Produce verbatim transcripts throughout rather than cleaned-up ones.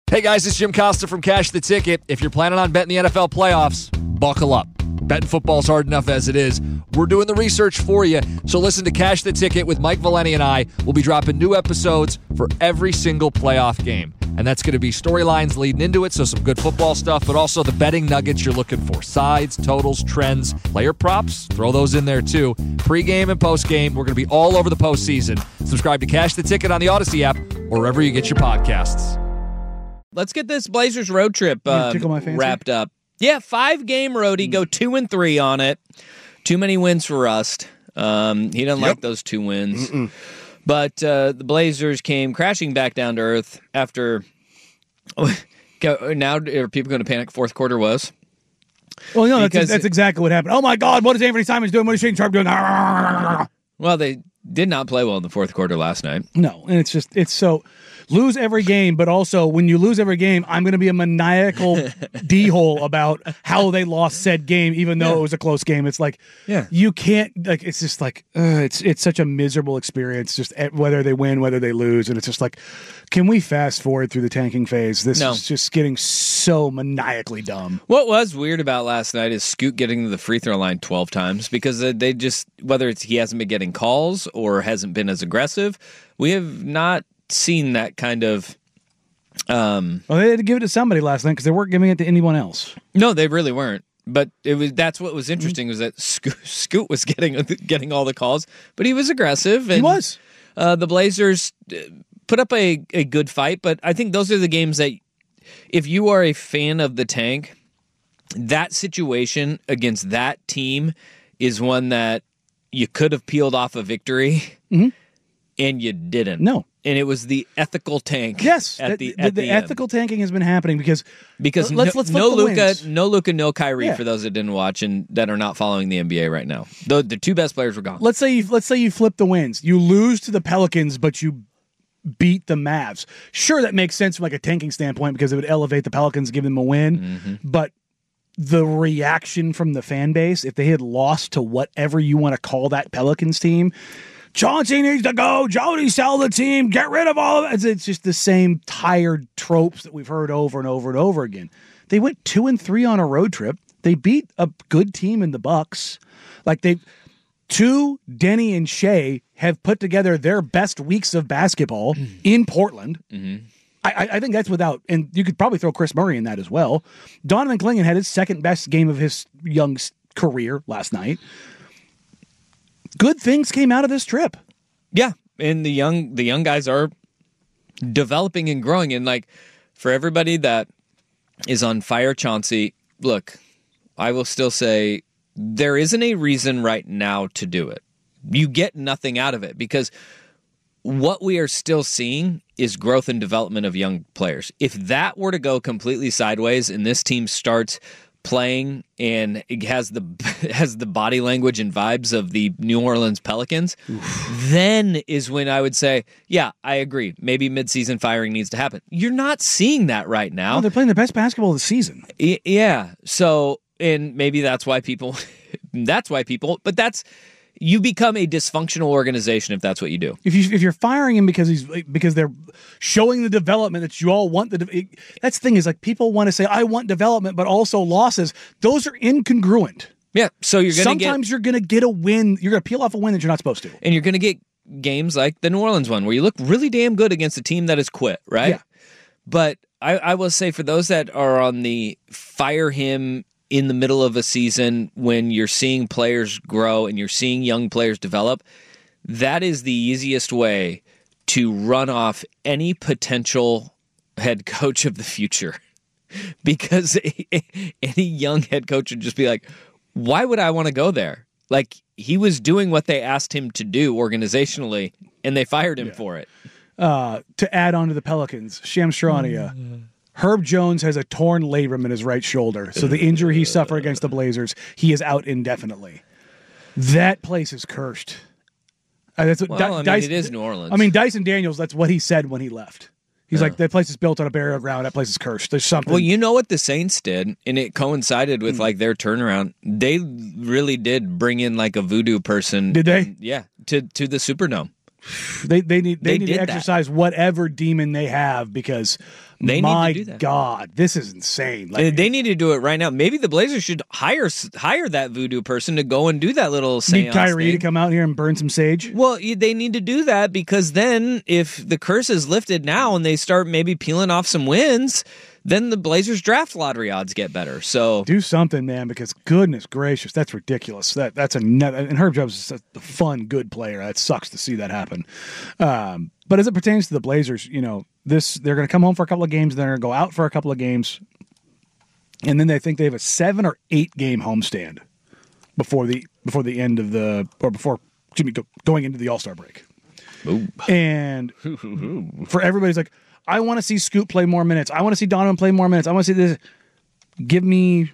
Hey guys, it's Jim Costa from Cash the Ticket. If you're planning on betting the N F L playoffs, buckle up. Betting football's hard enough as it is. We're doing the research for you. So listen to Cash the Ticket with Mike Valeni and I. We'll be dropping new episodes for every single playoff game. And that's going to be storylines leading into it, so some good football stuff, but also the betting nuggets you're looking for. Sides, totals, trends, player props, throw those in there too. Pre-game and post-game, we're going to be all over the postseason. Subscribe to Cash the Ticket on the Odyssey app or wherever you get your podcasts. Let's get this Blazers road trip uh, wrapped up. Yeah, five-game roadie, go two and three on it. Too many wins for Rust. Um, he doesn't yep. like those two wins. Mm-mm. But uh, the Blazers came crashing back down to earth after. Now, are people going to panic? Fourth quarter was. Well, no, that's, that's exactly what happened. Oh my God, what is Anthony Simons doing? What is Shane Sharp doing? Well, they did not play well in the fourth quarter last night. No, and it's just it's so lose every game, but also when you lose every game, I'm going to be a maniacal d-hole about how they lost said game, even though yeah. it was a close game. It's like, yeah. you can't, like, it's just like, uh, it's it's such a miserable experience, just whether they win, whether they lose, and it's just like, can we fast forward through the tanking phase? This no. is just getting so maniacally dumb. What was weird about last night is Scoot getting to the free throw line twelve times because they just, whether it's he hasn't been getting calls or hasn't been as aggressive, we have not seen that kind of. Um, well, they had to give it to somebody last night because they weren't giving it to anyone else. No, they really weren't. But it was that's what was interesting mm-hmm. was that Scoot, Scoot was getting getting all the calls, but he was aggressive. And, he was. Uh, the Blazers put up a, a good fight, but I think those are the games that if you are a fan of the tank, that situation against that team is one that you could have peeled off a victory, mm-hmm. and you didn't. No. And it was the ethical tank. Yes, at the, the, at the, the ethical end. tanking has been happening because because let's, no, let's no Luka, wins. no Luka, no Kyrie. Yeah. For those that didn't watch and that are not following the N B A right now, the, the two best players were gone. Let's say you, let's say you flip the wins. You lose to the Pelicans, but you beat the Mavs. Sure, that makes sense from like a tanking standpoint because it would elevate the Pelicans, give them a win. Mm-hmm. But the reaction from the fan base, if they had lost to whatever you want to call that Pelicans team. Chauncey needs to go. Jody, sell the team. Get rid of all of it. It's just the same tired tropes that we've heard over and over and over again. They went two and three on a road trip. They beat a good team in the Bucks. Like they, two Denny and Shea have put together their best weeks of basketball in Portland. Mm-hmm. I, I think that's without, and you could probably throw Chris Murray in that as well. Donovan Clingan had his second best game of his young career last night. Good things came out of this trip. Yeah, and the young the young guys are developing and growing. And like for everybody that is on fire, Chauncey, look, I will still say there isn't a reason right now to do it. You get nothing out of it because what we are still seeing is growth and development of young players. If that were to go completely sideways and this team starts playing and it has the has the body language and vibes of the New Orleans Pelicans, Oof. Then is when I would say, yeah, I agree. Maybe midseason firing needs to happen. You're not seeing that right now. No, they're playing the best basketball of the season. Y- yeah. So, and maybe that's why people, that's why people, but that's, you become a dysfunctional organization if that's what you do. If you if you're firing him because he's because they're showing the development that you all want, the de- that's the thing is like people want to say I want development, but also losses. Those are incongruent. Yeah, so you're gonna sometimes get, you're gonna get a win. You're gonna peel off a win that you're not supposed to, and you're gonna get games like the New Orleans one where you look really damn good against a team that has quit, right? Yeah. But I, I will say for those that are on the fire him in the middle of a season when you're seeing players grow and you're seeing young players develop, that is the easiest way to run off any potential head coach of the future. Because any young head coach would just be like, why would I want to go there? Like, he was doing what they asked him to do organizationally, and they fired him yeah. for it. Uh, to add on to the Pelicans, Shams Charania, mm-hmm. Herb Jones has a torn labrum in his right shoulder, so the injury he suffered against the Blazers, he is out indefinitely. That place is cursed. Uh, that's what well, D- I mean, Dyson, it is New Orleans. I mean, Dyson Daniels, that's what he said when he left. He's yeah. like, that place is built on a burial ground. That place is cursed. There's something. Well, you know what the Saints did, and it coincided with mm. like their turnaround. They really did bring in like a voodoo person. Did they? And, yeah, to to the Superdome. They they need they, they need to exercise that. whatever demon they have because They My need to do that. God, this is insane. Like, They, they need to do it right now. Maybe the Blazers should hire hire that voodoo person to go and do that little seance need Kyrie thing. to come out here and burn some sage. Well, you- they need to do that because then if the curse is lifted now and they start maybe peeling off some wins, then the Blazers draft lottery odds get better. So Do something, man, because goodness gracious, that's ridiculous. That that's a net, and Herb Jones is a fun, good player. That sucks to see that happen. Um, but as it pertains to the Blazers, you know, this they're going to come home for a couple of games, then they're going to go out for a couple of games, and then they think they have a seven or eight game homestand before the before the end of the or before excuse me, go, going into the All-Star break. Ooh. And for everybody's like, I want to see Scoot play more minutes. I want to see Donovan play more minutes. I want to see this. Give me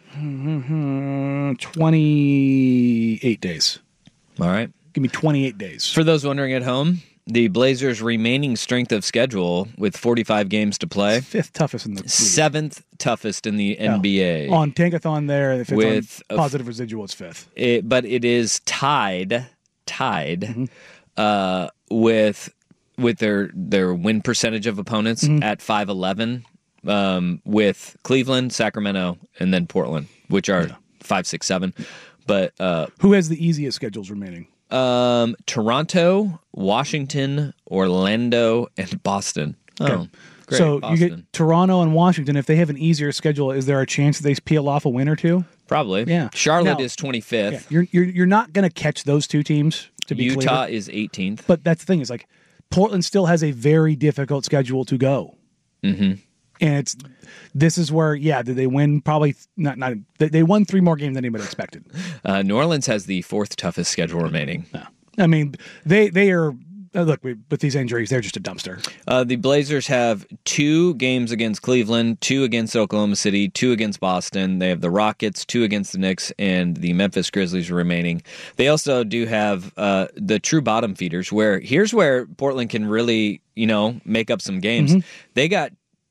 twenty-eight days. All right. Give me twenty-eight days. For those wondering at home, the Blazers' remaining strength of schedule with forty-five games to play, Fifth toughest in the league. seventh toughest in the N B A. On Tankathon there, if it's With on a- positive residual, it's fifth. It, but it is tied, tied Mm-hmm. uh, with with their their win percentage of opponents Mm-hmm. at five eleven, um, with Cleveland, Sacramento, and then Portland, which are five six seven. But uh, Who has the easiest schedules remaining? um, Toronto, Washington, Orlando, and Boston. Oh, great. so Boston. you get Toronto and Washington. If they have an easier schedule, is there a chance that they peel off a win or two? Probably. Yeah. Charlotte Now- is twenty-fifth. Yeah, you're you're you're not going to catch those two teams. To be Utah clear. is eighteenth. But that's the thing is like Portland still has a very difficult schedule to go. Mm-hmm. And it's this is where yeah, did they win? Probably not. Not they, they won three more games than anybody expected. Uh, New Orleans has the fourth toughest schedule remaining. No. I mean, they they are uh, look with with these injuries, they're just a dumpster. Uh, the Blazers have two games against Cleveland, two against Oklahoma City, two against Boston. They have the Rockets, two against the Knicks, and the Memphis Grizzlies remaining. They also do have uh, the true bottom feeders, where here's where Portland can really, you know, make up some games. Mm-hmm. They got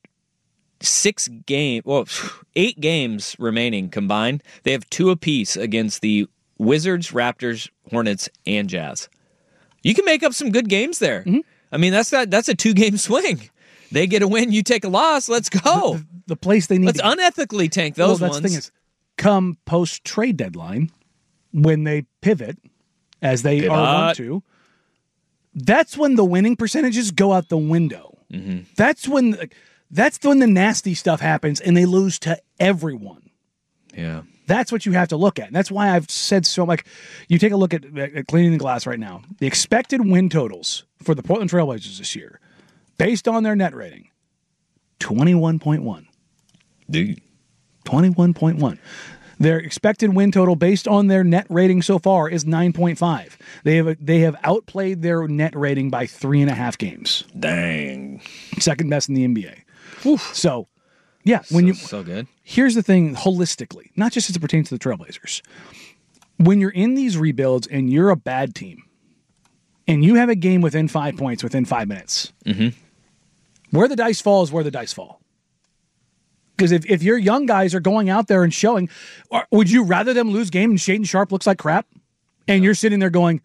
six game, well, eight games remaining combined. They have two apiece against the Wizards, Raptors, Hornets, and Jazz. You can make up some good games there. Mm-hmm. I mean, that's that. That's a two game swing. They get a win, you take a loss. Let's go. The place they need Let's to unethically tank those well, that's ones. the thing is, come post trade deadline, when they pivot, as they Pivot. are wont to, that's when the winning percentages go out the window. Mm-hmm. That's when that's when the nasty stuff happens, and they lose to everyone. yeah. That's what you have to look at. And that's why I've said so. Like, you take a look at, at cleaning the glass right now. The expected win totals for the Portland Trailblazers this year, based on their net rating, twenty-one point one. Dude. twenty-one point one. Their expected win total based on their net rating so far is nine point five. They have they have outplayed their net rating by three and a half games. Dang. Second best in the N B A. So, yeah, when so, you so good. here's the thing holistically, not just as it pertains to the Trailblazers. When you're in these rebuilds and you're a bad team, and you have a game within five points within five minutes, Mm-hmm. where the dice fall is where the dice fall. Because if, if your young guys are going out there and showing, or would you rather them lose game and Shaden Sharp looks like crap? And you're sitting there going,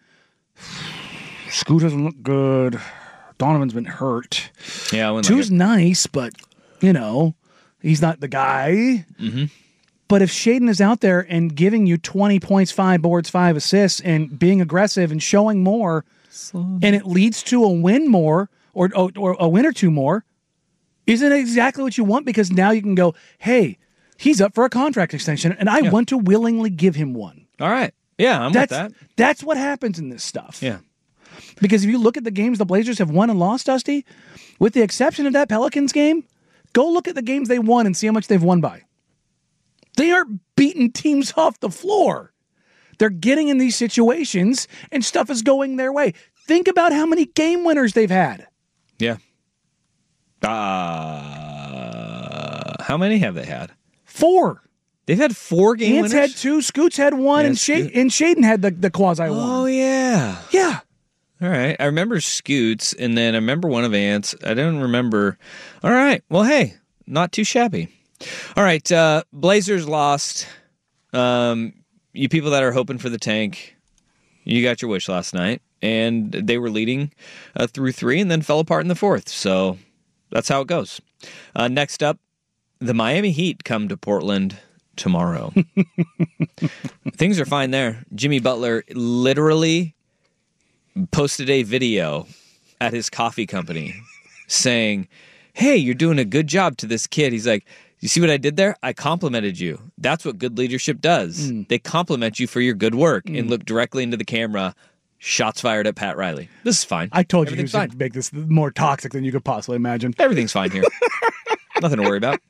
Scoot doesn't look good. Donovan's been hurt. Yeah, I wouldn't Two's like nice, but, you know, he's not the guy. Mm-hmm. But if Shaden is out there and giving you twenty points, five boards, five assists, and being aggressive and showing more, and it leads to a win more or, or, or a win or two more, isn't it exactly what you want? Because now you can go, hey, he's up for a contract extension, and I Yeah. want to willingly give him one. it. All right. Yeah, I'm That's with that. that's what happens in this stuff. Yeah. Because if you look at the games the Blazers have won and lost, Dusty, with the exception of that Pelicans game, go look at the games they won and see how much they've won by. They aren't beating teams off the floor. They're getting in these situations and stuff is going their way. Think about how many game winners they've had. Yeah. Uh, how many have they had? Four. They've had four game Ants winners? had two, Scoots had one, Yeah, and, Sha- Scoot- and Shaden had the, the quasi one. Oh, yeah. Yeah. All right. I remember Scoots, and then I remember one of Ants. I don't remember. All right. Well, hey, not too shabby. All right. Uh, Blazers lost. Um, you people that are hoping for the tank, you got your wish last night, and they were leading uh, through three and then fell apart in the fourth. So that's how it goes. Uh, next up, the Miami Heat come to Portland tomorrow. Things are fine there. Jimmy Butler literally posted a video at his coffee company saying, hey, you're doing a good job to this kid. He's like, you see what I did there? I complimented you. That's what good leadership does. Mm. They compliment you for your good work mm. and look directly into the camera. Shots fired at Pat Riley. This is fine. I told you you should make this more toxic than you could possibly imagine. Everything's fine here. Nothing to worry about.